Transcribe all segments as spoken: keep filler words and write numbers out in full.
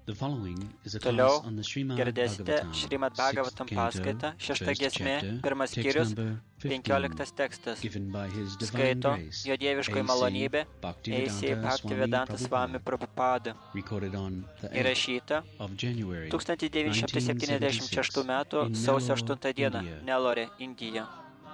Toliau girdėsite Šrimad Bhagavatam paskaitą, šešta giesmė, pirmas skyrius, penkioliktas tekstas. Skaito jo dieviškoji malonybė, Eisei Bhaktivedanta Swami Prabhupada. Įrašyta tūkstantis devyni šimtai septyniasdešimt šeštų metų sausio aštuntą dieną, Nelore, Indija.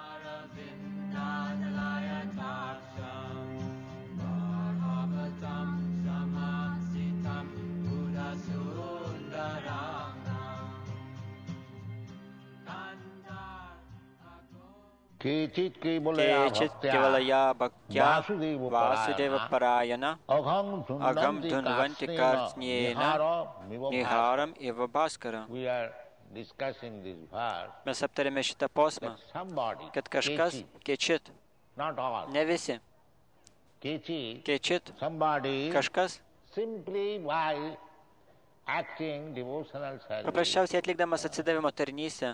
Kechit Kevalaya Bhaktya Vasudeva Parayana Agam Dhunvanti Kartsnyena Niharam Eva Bhaskara. Mes aptarėme šitą posmą, kad kažkas kečit, ne visi, kečit, kažkas paprasčiausiai atlikdamas atsidavimo tarnystę,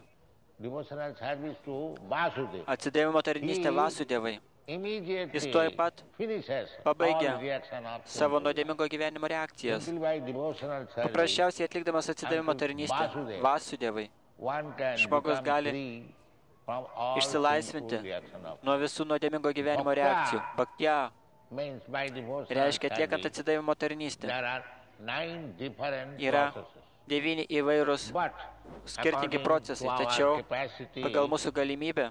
atsidavimo tarnystę Vasudevai. Jis tuoj pat pabaigia savo nuodėmingo gyvenimo reakcijas. Paprasčiausiai atlikdamas atsidavimo tarnystę Vasudevai, žmogus gali išsilaisvinti nuo visų nuodėmingo gyvenimo reakcijų. Bhaktya reiškia atliekant atsidavimo tarnystę. Yra devyni įvairūs skirtingi procesai, tačiau pagal mūsų galimybę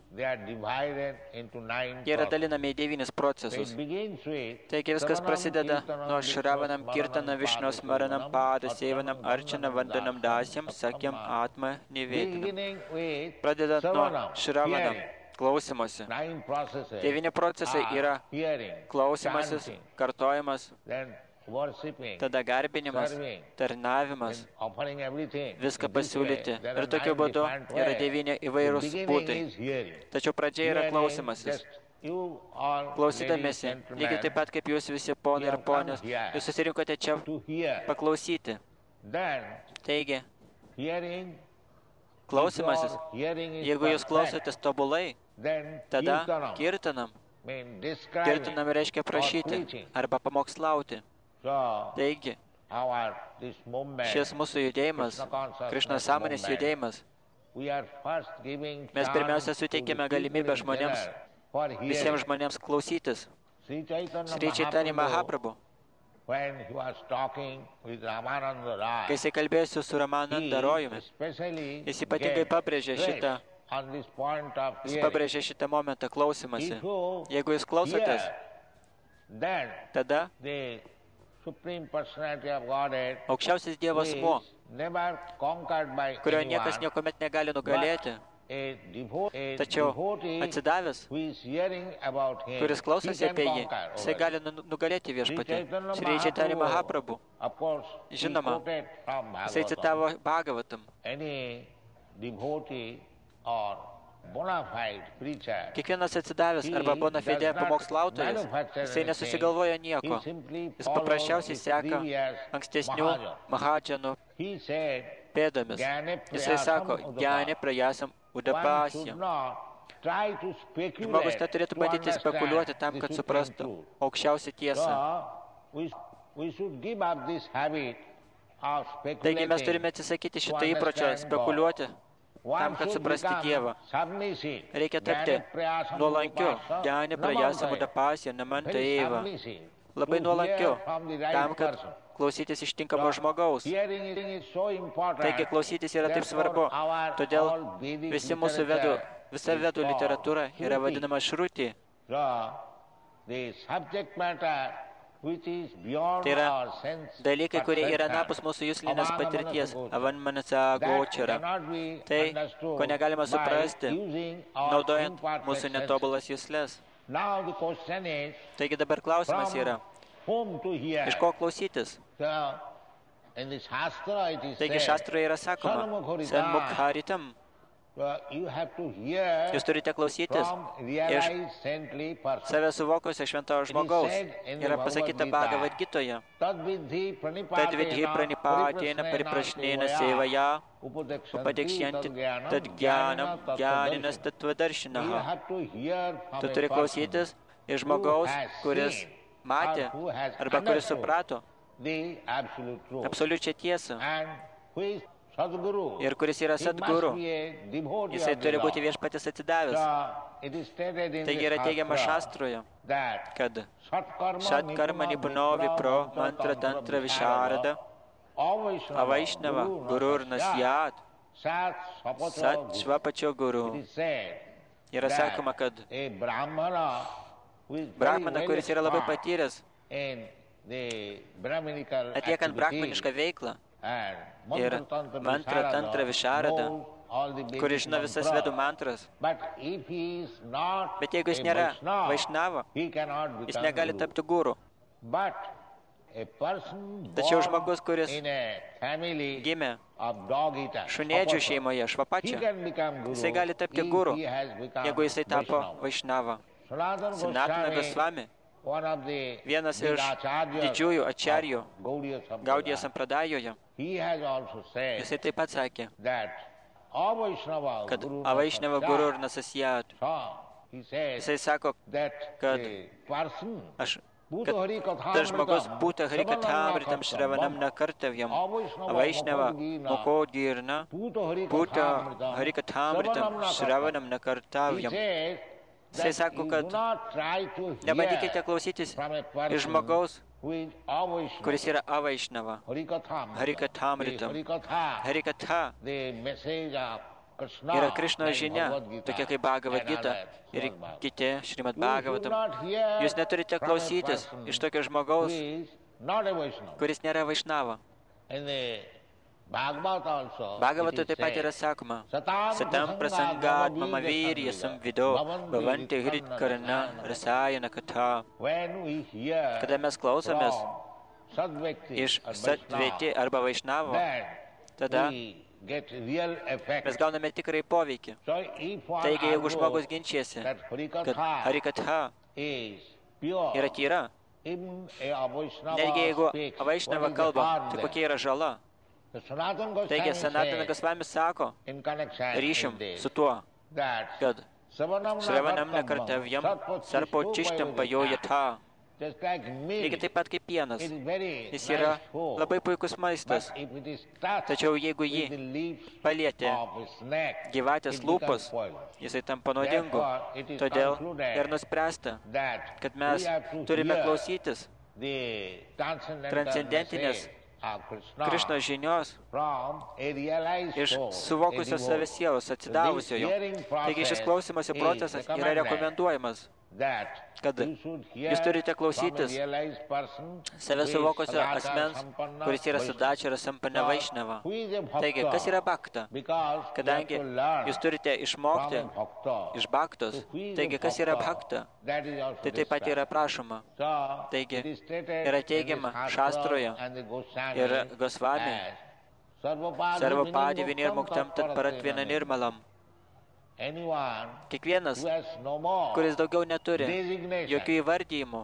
jie yra dalinami į devynis procesus. Taigi viskas prasideda nuo Shravanam, Kirtanam, Višnos, Maranam, Pada, Seivanam, Arčanam, Vandanam, Dasyam, Sakyam, Atma, Nivedinam. Pradedant nuo Shravanam, klausymosi. Devyni procesai yra klausymasis, kartojimas, tada garbinimas, tarnavimas, viską pasiūlyti. Ir tokiu būdu yra devyni įvairūs būdai. Tačiau pradžia yra klausymasis. Klausydamėsi, lygiai taip pat kaip jūs visi ponai ir ponios, jūs susirinkote čia paklausyti. Taigi, klausymasis, jeigu jūs klausotės tobulai, tada kirtanam. Kirtanam reiškia prašyti arba pamokslauti. Taigi, šis mūsų judėjimas, Krišnos sąmonės judėjimas, mes pirmiausia suteikėme galimybę žmonėms, visiems žmonėms klausytis. Sri Chaitanya Mahaprabhu, kai jisai kalbėjosi su Ramananda Rojumi, jis ypatingai pabrėžė šitą, jis pabrėžė šitą momentą klausymasi. Jeigu jūs klausotės, tada aukščiausias Dievo asmuo, kurio niekas niekuomet negali nugalėti, tačiau atsidavęs, kuris klausosi apie jį, jisai gali nugalėti viešpatį. Sri Chaitanya Mahaprabhu, žinoma, jisai citavo Bhagavatam. Kiekvienas atsidavęs arba bona fide pamokslautojas, jisai nesusigalvoja nieko. Jis paprasčiausiai seka ankstesnių mahadžanų pėdomis. Jisai sako, Gyane prajasam udapasya. Žmogus neturėtų bandyti spekuliuoti tam, kad suprastų aukščiausią tiesą. Taigi mes turime atsisakyti šitą įpročio spekuliuoti tam, kad suprasti Dievą. Reikia tapti nuolankiu, Gyane prajasam udapasya namanta eva. Labai nuolankiu, tam, kad klausytis iš tinkamo žmogaus. Taigi klausytis yra taip svarbu. Todėl visi mūsų vedų, visa vedų literatūra yra vadinama šruti. Tai yra dalykai, kurie yra napus mūsų juslinės patirties, avanmanasa gočara. Tai, ko negalima suprasti, naudojant mūsų netobulas juslės. Taigi dabar klausimas yra, iš ko klausytis? Taigi šastroje yra sakoma, sanmukharitam. Jūs turite klausytis iš save suvokusio šventojo žmogaus. Yra pasakyta Bhagavad Gitoje. Tad vidhi pranipatena pariprašnena sevaya upadekšyanti tad jnanam jnaninas tattvadarshinaha. Tu turi klausytis iš žmogaus, kuris matė arba kuris suprato absoliučią tiesą ir kuris yra Sadguru. Jisai turi būti viešpatis atsidavęs. Taigi yra teigiama šastroje, kad Sat karma nipuno vipro mantra tantra visharada Avaišnava guru ir nasyat Sat švapačio guru. Yra sakoma, kad brahmana, kuris yra labai patyręs, atliekant brahmanišką veiklą ir mantra tantra visharada, kuris žino visas vedų mantras. Bet jeigu jis nėra vaišnava, jis negali tapti guru. Tačiau žmogus, kuris gimė šunėdžių šeimoje, švapačia, jisai gali tapti guru, jeigu jisai tapo vaišnava. Sanatana Gosvami, vienas iš didžiųjų ačarijų Gaudiya Sampradajoje, jisai taip pat sakė, kad avaišnava guru ir nasasyat. Jisai sako, kad aš kad tas žmogus būta harikatamritam šravanam nakartavyam, avaišnava mukodirna būta harikatamritam šravanam nakartavyam. Jisai sako, kad nebandykite klausytis iš žmogaus, kuris yra avaišnava, harikatamritam. Harikatha yra Krišnos žinia, tokia kaip Bhagavad Gita ir kiti Šrimad Bhagavatam. Jūs neturite klausytis iš tokio žmogaus, kuris nėra vaišnava. Bhagavatu taip pat yra sakoma, satam prasangat mama vyrija samvido bhavanti hrit karana rasayana katha. Kada mes klausomės iš satveti arba vaišnavo, tada mes gauname tikrai poveikį. Taigi, jeigu žmogus ginčiasi, kad harikatha yra tyra, netgi jeigu avaišnava kalba, tai kokia yra žala. Taigi, Sanatana Gosvami sako, ryšim su tuo, kad šravanam nakartavyam sarpo čištam pajojatha. Lygiai taip pat kaip pienas. Jis yra labai puikus maistas. Tačiau jeigu jį palietė gyvatės lūpos, jisai tampa nuodingu. Todėl ir nuspręsta, kad mes turime klausytis transcendentinės Krišnos žinios iš suvokusios save sielos, atsidavusiojo. Taigi šis klausymosi procesas yra rekomenduojamas, kad jūs turite klausytis save suvokusio asmens, kuris yra Sadačara Sampanna Vaišnava. Taigi, kas yra bhakta? Kadangi jūs turite išmokti iš bhaktos, taigi, kas yra bhakta? Tai taip pat yra prašoma. Taigi, yra teigiama šastroje ir Gosvami Sarvapadi Vinirmuktam Tat Paratvina Nirmalam. Kiekvienas, kuris daugiau neturi jokių įvardyjimų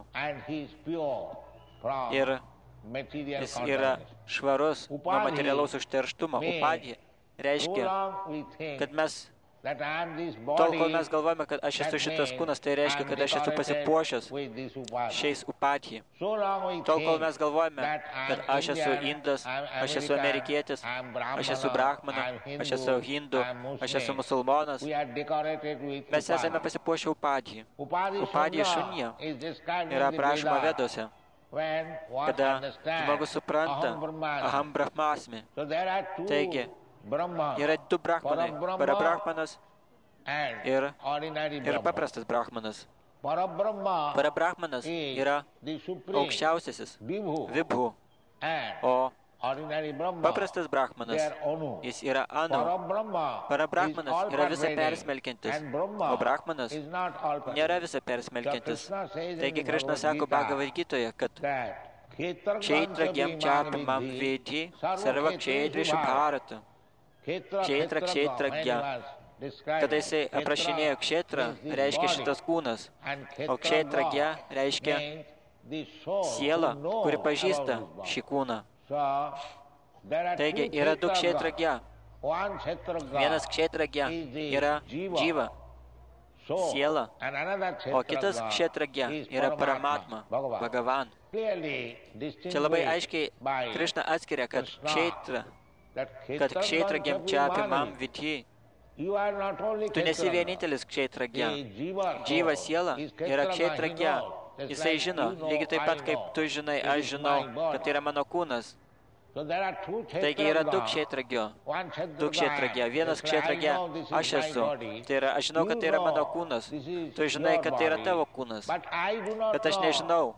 ir jis yra švarus nuo materialaus užterštumo, upadhi, reiškia, kad mes tol, kol mes galvojame, kad aš esu šitas kūnas, tai reiškia, kad aš esu pasipuošęs šiais upadhi. Tol, kol mes galvojame, kad aš esu indas, aš esu amerikietis, aš esu brahmana, aš esu hindu, aš esu musulmonas, mes esame pasipuošę upadhi. Upadhi šunija yra aprašoma Veduose, kada žmogus supranta aham brahmasmi. Taigi, yra du brahmanai, parabrahmanas ir, ir paprastas brahmanas. Parabrahmanas yra aukščiausiasis, vibhu, o paprastas brahmanas, jis yra anu. Parabrahmanas yra visa persmelkiantis, o brahmanas nėra visa persmelkiantis. Taigi Krišna sako Bhagavad Gitoje, kad kshetragyam chapamam vedhi sarva kshetrishu bharata. Kshetra kshetragya. Kada jisai aprašinėjo kshetrą, reiškia šitas kūnas, o kshetragya reiškia siela, kuri pažįsta šį kūną. Taigi yra du kshetragya. Vienas kshetragya yra dživa, siela, o kitas kshetragya yra paramatma, Bhagavan. Čia labai aiškiai Krišna atskiria, kad kshetra, kad kshetra gyamčiapi mam vidhi. Tu nesi vienintelis kshetra gya. Džyva siela yra kshetra gya. Jisai žino, lygiai taip pat kaip tu žinai, aš žinau, kad tai yra mano kūnas. Taigi yra du kshetragio, du kshetragio. Vienas kshetragio, aš esu. Tai yra, aš žinau, kad tai yra mano kūnas. Tu žinai, kad tai yra tavo kūnas. Bet aš nežinau,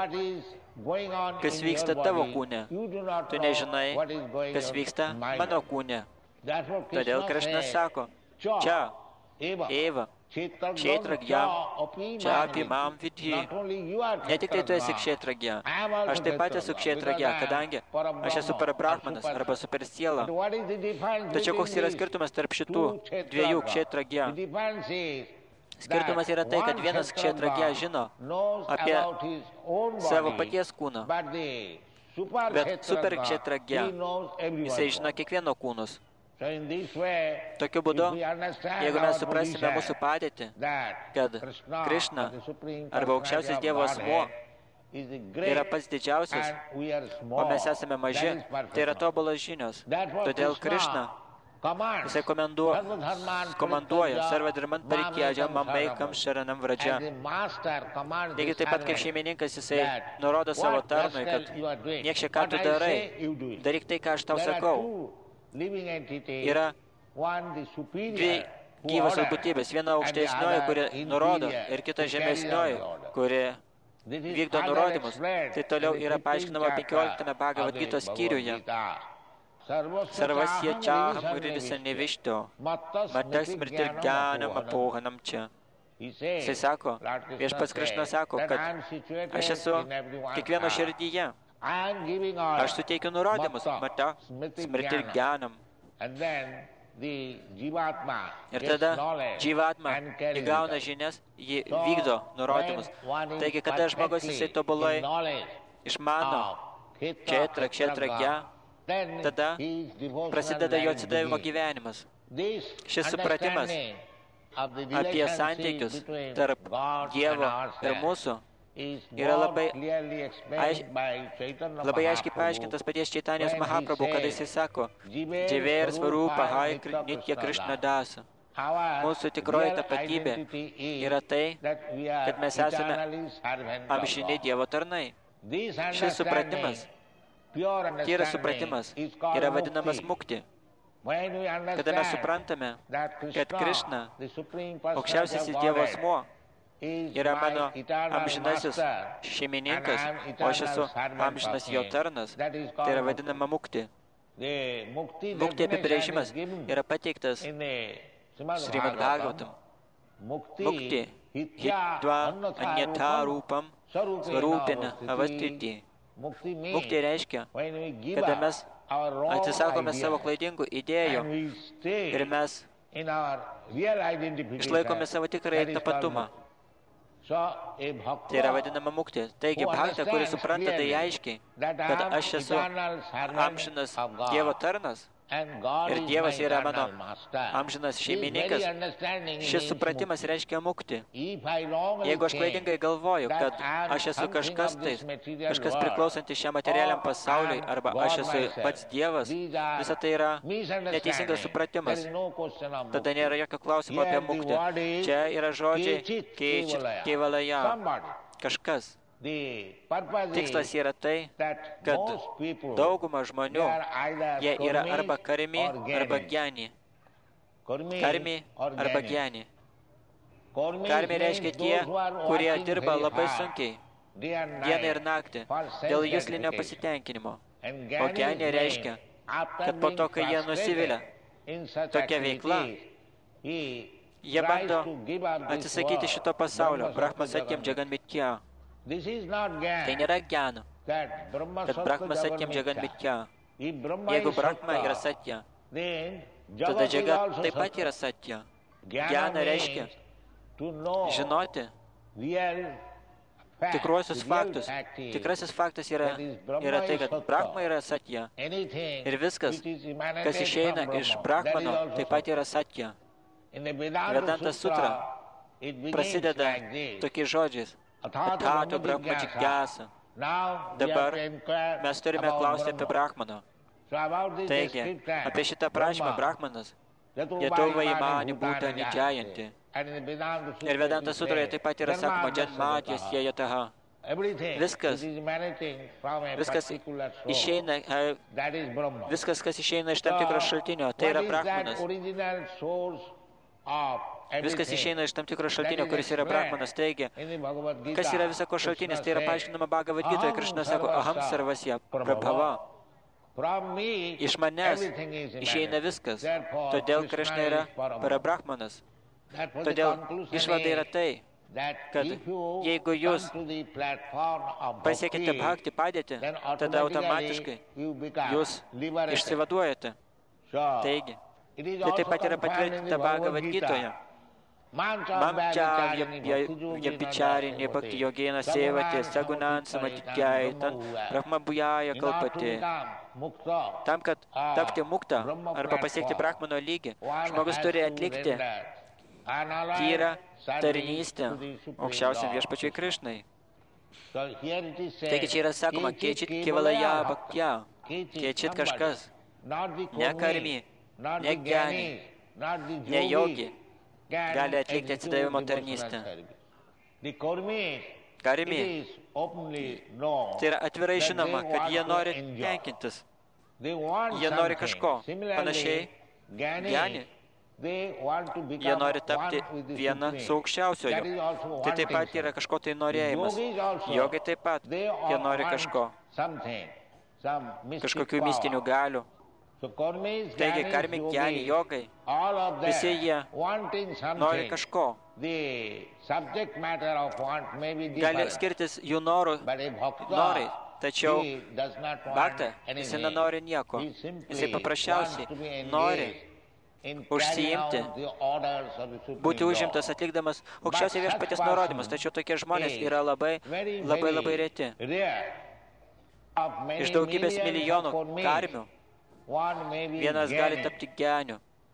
kas vyksta tavo kūne. Tu nežinai, kas vyksta mano kūne. Todėl Krišna sako, čia, Eva, kshetragyam, čia apimam vidhi. Ne tik tai tu esi kshetragya, aš taip pat esu kshetragya, kadangi aš esu parabrahmanas arba supersiela. Tačiau koks yra skirtumas tarp šitų dviejų kshetragya? Skirtumas yra tai, kad vienas kshetragya žino apie savo paties kūną, bet super kshetragya, jisai žino kiekvieno kūnus. Tokiu būdu, jeigu mes suprasime mūsų padėtį, kad Krišna arba aukščiausias Dievo asmuo yra pats didžiausias, o mes esame maži, tai yra tobulas žinios. Todėl Krišna, jisai komanduoja sarvadharman parikyaja mamaikam sharanam vraja. Lygiai taip pat kaip šeimininkas, jisai nurodo savo tarnui, kad niekšė, ką tu darai, daryk tai, ką aš tau sakau. Yra dvi gyvosios būtybės, viena aukštesnioji, kuri nurodo, ir kita žemesnioji, kuri vykdo nurodymus. Tai toliau yra paaiškinama penkioliktame Bhagavad Gitos skyriuje. Sarvasya čaham hridisa nevišto, matas smritir gyanam apohanam čia. Jisai sako, viešpats Krišna sako, kad aš esu kiekvieno širdyje. Aš suteikiu nurodymus, mata, smritir gyanam. Ir tada dživatma įgauna žinias, ji vykdo nurodymus. Taigi, kada žmogus jisai tobulai išmano kshetra, kshetragya, tada prasideda jo atsidavimo gyvenimas. Šis supratimas apie santykius tarp Dievo ir mūsų yra labai, aiš, labai aiškiai paaiškintas paties Čaitanijos Mahaprabhu, kada jisai sako, Dživer svarupa hai nitya Krišna dasa. Mūsų tikroji tapatybė yra tai, kad mes esame amžini Dievo tarnai. Šis supratimas, tyras supratimas, yra vadinamas mukti. Kada mes suprantame, kad Krišna, aukščiausiasis Dievo asmuo, yra mano amžinasis šeimininkas, o aš esu amžinas jo tarnas, tai yra vadinama mukti. Mukti apibrėžimas yra pateiktas Srimad Bhagavatam. Mukti hitva anyatha rūpam svarūpina avastiti. Mukti reiškia, kada mes atsisakome savo klaidingų idėjų ir mes išlaikome savo tikrąjį tapatumą. Tai yra vadinama mukti. Taigi, bhakta, kuris supranta tai aiškiai, kad aš esu amžinas Dievo tarnas ir Dievas yra mano amžinas šeimininkas, šis supratimas reiškia mukti. Jeigu aš klaidingai galvoju, kad aš esu kažkas tais, kažkas priklausantis šiam materialiam pasauliui, arba aš esu pats Dievas, visa tai yra neteisingas supratimas. Tada nėra jokio klausimo apie mukti. Čia yra žodžiai kevalaya, kažkas. Tikslas yra tai, kad dauguma žmonių, jie yra arba karmi, arba gyani. Karmi arba gyani. Karmi reiškia tie, kurie dirba labai sunkiai, dieną ir naktį, dėl juslinio pasitenkinimo. O gyani reiškia, kad po to, kai jie nusivilia tokia veikla, jie bando atsisakyti šito pasaulio, Brahma Satyam Jagan Mitya. Tai nėra gyana, kad Brahma Satyam Jagan Mitya. Jeigu Brahma yra Satya, tada Jagat taip pat yra Satya. Gyana reiškia žinoti tikruosius faktus. Tikrasis faktas yra, yra tai, kad Brahma yra Satya. Ir viskas, kas išeina iš Brahmano, taip pat yra Satya. Vedanta sutra prasideda tokiais žodžiais. Athato Brahma Jigyasa. Dabar mes turime klausti apie Brahmaną. Taigi, apie šitą prašymą Brahmanas Yatova imani būta nidžiajanti. Ir Vedanta sutroje taip pat yra sakoma Janmadhyas Yataha. Viskas, viskas išeina, viskas, kas išeina iš tam tikro šaltinio, tai yra Brahmanas. Viskas išeina iš tam tikro šaltinio, kuris yra Brahmanas. Taigi, kas yra visako šaltinis, tai yra paaiškinama Bhagavad Gitoje. Krishna sako, aham sarvasya prabhava. Iš manęs išeina viskas. Todėl Krishna yra parabrahmanas. Todėl išvada yra tai, kad jeigu jūs pasiekite bhakti padėtį, tada automatiškai jūs išsivaduojate. Taigi, tai taip pat yra patvirtinta Bhagavad Gitoje. Mam čia vyapicharinė bhakti yogena sevate sagunan samadhyaitan brahma bhujaya kalpate. Tam, kad tapti mukta arba pasiekti brahmano lygį, žmogus turi atlikti tyrą tarnystę aukščiausiam viešpačiui Krishnai. Taigi čia yra sakoma, kečit kivalaya bhaktya, kečit kažkas, ne karmi, ne gyani, ne yogi, gali atlikti atsidavimo tarnystę. Karmi, tai yra atvirai žinoma, kad jie nori tenkintis. Jie nori kažko. Panašiai, gyani, jie nori tapti vieną su aukščiausioju. Tai taip pat yra kažko tai norėjimas. Jogai taip pat, jie nori kažko. Kažkokių mistinių galių. Taigi, karmi, gyani, jogai, visi jie nori kažko. Gali skirtis jų norų, norai, tačiau bhakta, jis nenori nieko. Jisai paprasčiausiai nori užsiimti, būti užimtas atlikdamas aukščiausiai viešpaties nurodymus. Tačiau tokie žmonės yra labai, labai, labai reti. Iš daugybės milijonų karmių vienas gali tapti gyaniu.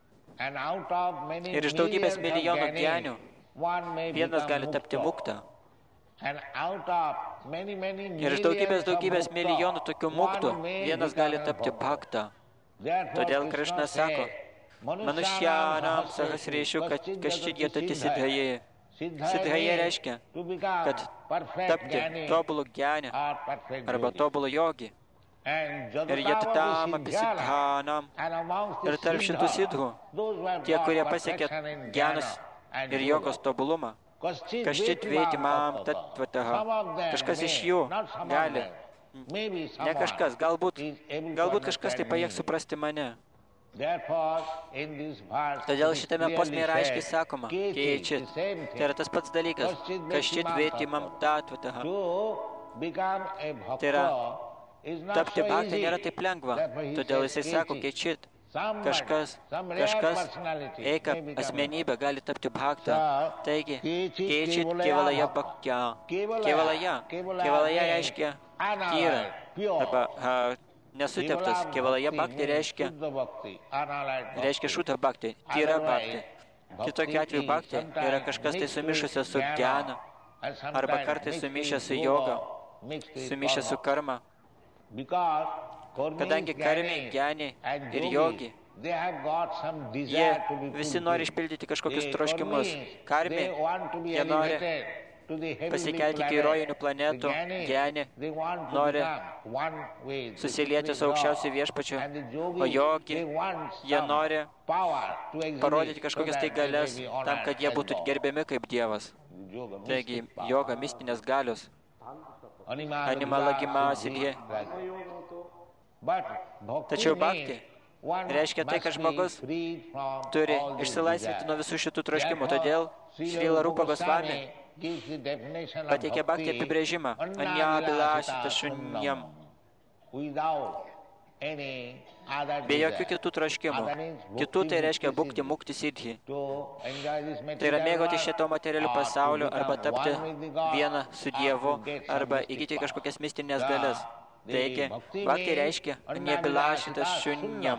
Ir iš daugybės milijonų gyanių vienas gali tapti mukta. Ir iš daugybės daugybės milijonų tokių muktų vienas gali tapti bhakta. Todėl Krishna sako, manušyanam sahasreshu kaščidyatati siddhaye. Siddhaye reiškia, kad tapti tobulų gyani arba tobulų jogi. Ir jatatam apisiddhanam. Ir tarp šitų siddhų, tie, kurie pasiekė gyanus ir jogos tobulumą, kaščit vėti mam tatvataha. Kažkas iš jų gali, ne kažkas, galbūt, galbūt kažkas tai pajėgs suprasti mane. Todėl šitame posme yra aiškiai sakoma, keičit. Tai yra tas pats dalykas, kaščit vėti mam tatvataha. Tai yra, tapti bhakti nėra taip lengva, todėl jisai sako, keičit, kažkas, kažkas, eika asmenybė gali tapti bhaktą. Taigi, keičit kevalaya bhaktya. Kevalaya, kevalaya reiškia tyra, arba ha, nesuteptas. Kevalaya bhakti reiškia, reiškia šuta bhakti, tyra bhakti. Kitokiu atveju bhakti yra kažkas tai sumišusio su gyana, arba kartais sumišę su yoga, sumišę su karma. Kadangi karmi, gyani ir jogi, jie visi nori išpildyti kažkokius troškimus. Karmi, jie nori pasikelti iki rojinių planetų, gyani nori susilieti su aukščiausiu viešpačiu, o jogi, jie nori parodyti kažkokias tai galias tam, kad jie būtų gerbiami kaip Dievas. Taigi, joga, mistinės galios. Animalagima siddhye. Tačiau bhakti reiškia tai, kad žmogus turi išsilaisvinti nuo visų šitų troškimų. Todėl Šrila Rupa Gosvami pateikė bhakti apibrėžimą. Anyabhilasita shunyam. Be jokių kitų troškimų. Kitų tai reiškia bhukti mukti siddhi. Tai yra mėgauti šito materialių pasaulio arba tapti vieną su Dievu arba įgyti kažkokias mistinės galias. Taigi, bhakti reiškia anyabhilasita shunyam.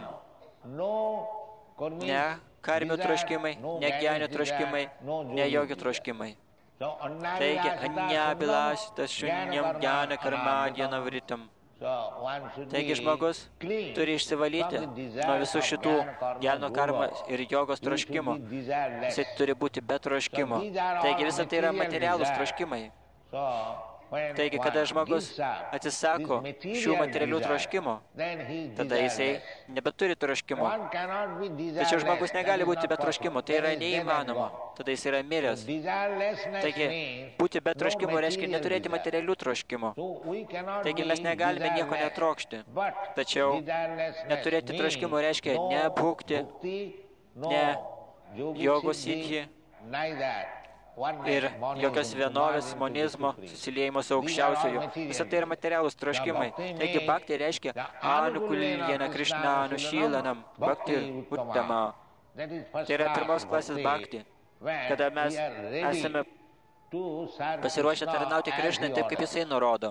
Ne karmių troškimai, ne gyanių troškimai, ne jogių troškimai. Taigi, anyabilašitas šunyam jana karmadieną vritam. Taigi žmogus turi išsivalyti nuo visų šitų geno karmos ir jogos troškimų. Jis turi būti be troškimo. Taigi visa tai yra materialūs troškimai. Taigi, kada žmogus atsisako šių materialių troškimų, tada jisai nebeturi troškimo. Tačiau žmogus negali būti be troškimo, tai yra neįmanoma. Tada jis yra miręs. Taigi, būti be troškimo reiškia neturėti materialių troškimų. Taigi, mes negalime nieko netrokšti. Tačiau neturėti troškimų reiškia nebūkti, ne jogos siddhi ir jokios vienovės, monizmo, susiliejimo su aukščiausioju. Visą tai yra materialūs troškimai. Taigi, bhakti reiškia anukuljena krishnanu šylanam bhakti uttama. Tai yra pirmos klasės bhakti, kada mes esame pasiruošę tarnauti Krishnai taip, kaip jisai nurodo.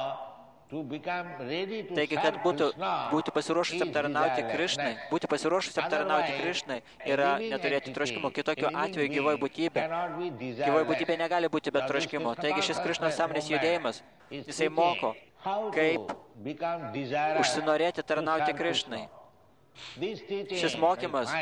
Taigi, kad būtų, būti pasiruošusiam tarnauti Krishnai, būti pasiruošusiam tarnauti Krishnai yra neturėti troškimo. Kitokio atveju gyvoji būtybė. Gyvoji būtybė negali būti be troškimo. Taigi šis Krishnos sąmonės judėjimas, jisai moko, kaip užsinorėti tarnauti Krishnai. Šis mokymas,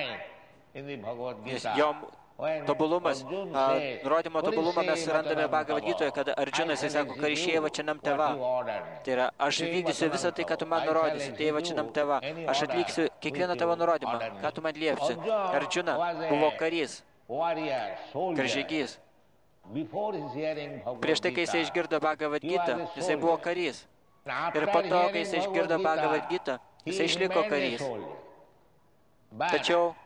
jo tobulumas, nurodymo tobulumą mes randame Bhagavad Gitoje, kada Arjuna, jisai sako, karišėva činam teva. Tai yra, aš vykdysiu visą tai, ką tu man nurodysi, tėva činam teva. Aš atliksiu kiekvieną tavo nurodymą, ką tu man liepsi. Arjuna buvo karys, karžygys. Prieš tai, kai jisai išgirdo Bhagavad Gitą, jisai buvo karys. Ir po to, kai jisai išgirdo Bhagavad Gitą, jisai išliko karys. Tačiau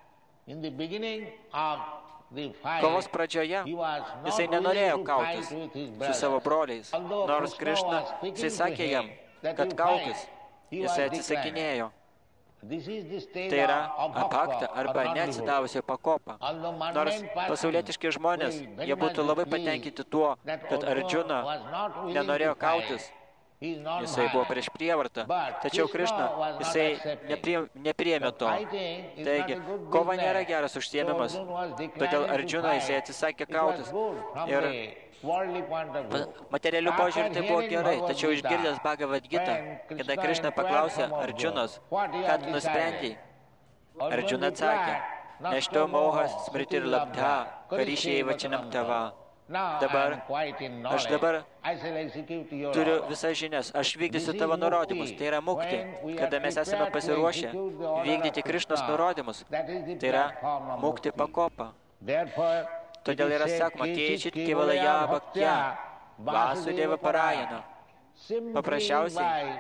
kovos pradžioje jisai nenorėjo kautis su savo broliais, nors Krishna, jisai sakė jam, kad kautis jisai atsisakinėjo. Tai yra apakta arba neatsidavusio pakopa. Nors pasaulietiški žmonės, jie būtų labai patenkinti tuo, kad Arjuna nenorėjo kautis. Jisai buvo prieš prievartą, tačiau Krishna, jisai nepriėmė to. Taigi, kova nėra geras užsiėmimas, todėl Arjuna jisai atsisakė kautis. Ir materialių požiūrį tai buvo gerai, tačiau išgirdęs Bhagavad Gitą, kada Krishna paklausė Arjunos, ką tu nusprendei, Arjuna atsakė, nešto mohas smriti ir labdha, karišėva činam tava. Dabar, aš dabar turiu visas žinias, aš vykdysiu tavo nurodymus, tai yra mukti, kada mes esame pasiruošę vykdyti Krishnos nurodymus, tai yra mukti pakopa. Todėl yra sakoma, keičit kivalaya bhaktya, vasudeva parayana. Paprasčiausiai,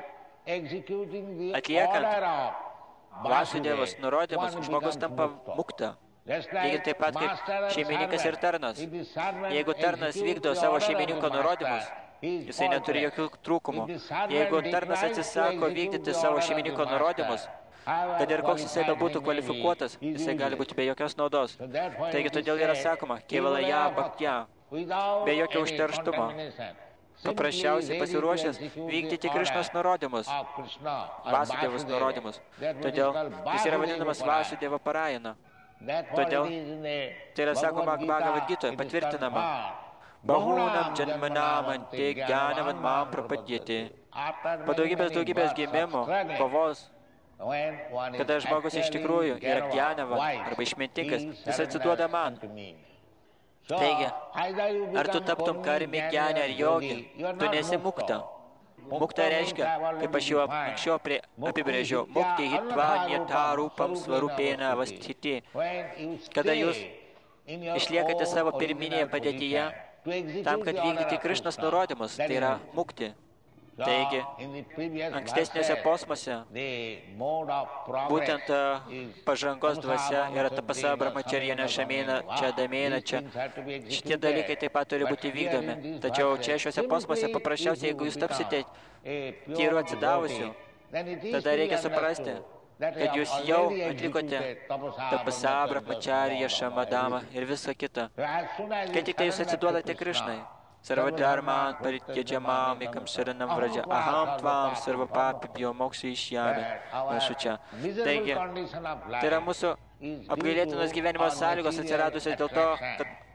atliekant vasudevos nurodymus, žmogus tampa mukta. Lygiai taip pat kaip šeimininkas ir tarnas. Jeigu tarnas vykdo savo šeimininko nurodymus, jisai neturi jokių trūkumų. Jeigu tarnas atsisako vykdyti savo šeimininko nurodymus, kad ir koks jisai būtų kvalifikuotas, jisai gali būti be jokios naudos. Taigi todėl yra sakoma, kivalaya bhaktya, be jokio užterštumo. Paprasčiausiai pasiruošęs vykdyti Krishnos nurodymus, Vasudevos nurodymus. Todėl jis yra vadinamas Vasudeva parayana. Todėl tai yra sakoma Bhagavad Gitoje, patvirtinama. Bahūnam janmanam ante gyanavan mam prapadyati. Po daugybės daugybės gimimų, kovos, kada žmogus iš tikrųjų yra gyanavan arba išmintingas, jis atsiduoda man. Taigi, ar tu taptum karmi gyane ar jogi, tu nesi mukta. Mukta reiškia, kaip aš jau anksčiau apibrėžiau, mukti hitva nietarupam svarupėna vasthiti. Kada jūs išliekate savo pirminėje padėtyje, tam, kad vykdyti Krishnos nurodymus, tai yra mukti. Taigi, ankstesniuose posmuose būtent pažangos dvasia yra tapasa brahmacharjana šamėna, čia damėna, čia. Šitie dalykai taip pat turi būti vykdomi. Tačiau čia šiuose posmuose paprasčiausiai, jeigu jūs tapsite tyru atsidavusiu, tada reikia suprasti, kad jūs jau atlikote tapasa brahmacharya šamadama ir visą kitą. Kai tik tai jūs atsiduodate Krishnai, Sarvadharman parityaджamam ekam sharanam vraja aham tvam sarvapapibhyo mokshishyami. Prašau čia. Taigi, tai yra mūsų apgailėtinos gyvenimo sąlygos atsiradusios dėl to, kad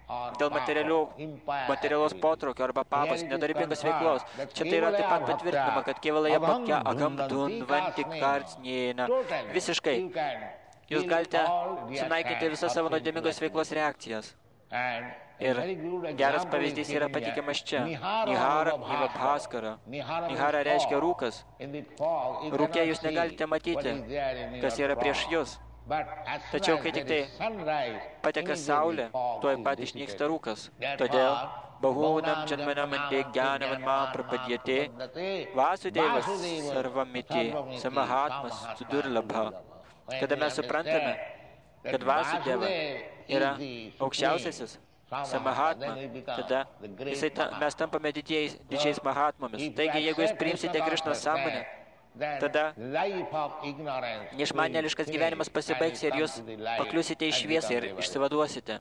dėl materialaus potraukio arba papos nedarbingos veiklos. Čia tai yra taip pat patvirtinama, kad kevalaya bhakya agam dunvanti kartsnėna. Visiškai. Jūs galite sunaikinti visas savo nuodėmingos veiklos reakcijas. Ir geras pavyzdys yra pateikiamas čia. Nihara iva bhaskara. Nihara reiškia rūkas. Rūke jūs negalite matyti, kas yra prieš jūs. Tačiau, kai tik tai pateka saulė, tuoj pat išnyksta rūkas. Todėl bahūnam janmanam ante gyanavan mam prapadyate vasudevas sarvamiti samahatmas sudurlabha. Kada mes suprantame, kad Vasudeva yra aukščiausiasis samahatma, tada jisai ta, mes tampame didžiais, didžiais mahatmomis. Taigi, jeigu jūs priimsite Krišnos sąmonę, tada neišmanėliškas gyvenimas pasibaigs ir jūs pakliusite į šviesą ir išsivaduosite.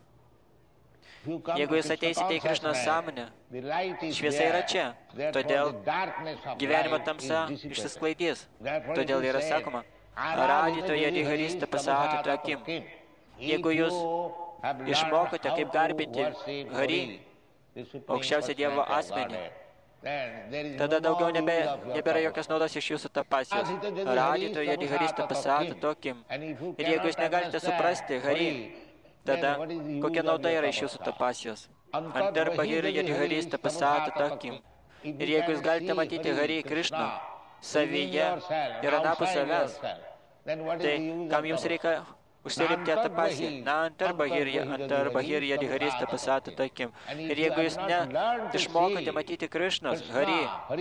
Jeigu jūs ateisite į Krišnos sąmonę, šviesa yra čia, todėl gyvenimo tamsa išsisklaidys. Todėl yra sakoma, raditoje diharista pasahati akim. Jeigu jūs išmokote, kaip garbinti Hari, aukščiausią Dievo asmenį, tada daugiau nebe, nebėra jokios naudos iš jūsų tapasijos. Raditoje diharista pasahati akim. Ir jeigu jūs negalite suprasti Hari, tada kokia nauda yra iš jūsų tapasijos? Antarbahirya diharista pasahati akim. Ir jeigu jūs galite matyti Hari Krišną savyje ir anapus savęs, tai kam jums reikia užsilipti atapasiją? Na, antarbahirya, antarbahirya diharista pasahati akim. Ir jeigu jūs ne išmokote matyti Krišnos Hari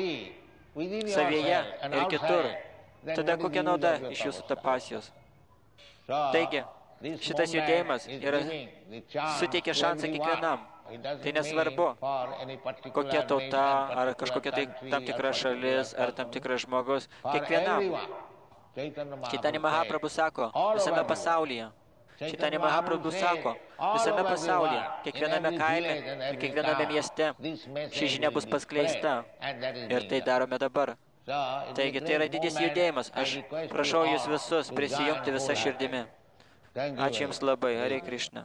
savyje ir kitur, tada kokia nauda iš jūsų tapasijos? Taigi, šitas judėjimas yra suteikia šansą kiekvienam. Tai nesvarbu, kokia tauta, ar kažkokia tai tam tikra šalis, ar tam tikras žmogus. Kiekvienam. Chaitanya Mahaprabhu sako, visame pasaulyje. Chaitanya Mahaprabhu sako, visame pasaulyje, kiekviename kaime ir kiekviename mieste ši žinia bus paskleista. Ir tai darome dabar. Taigi, tai yra didis judėjimas. Aš prašau jūs visus prisijungti visą širdimi. Ačiū jums labai. Hare Krishna.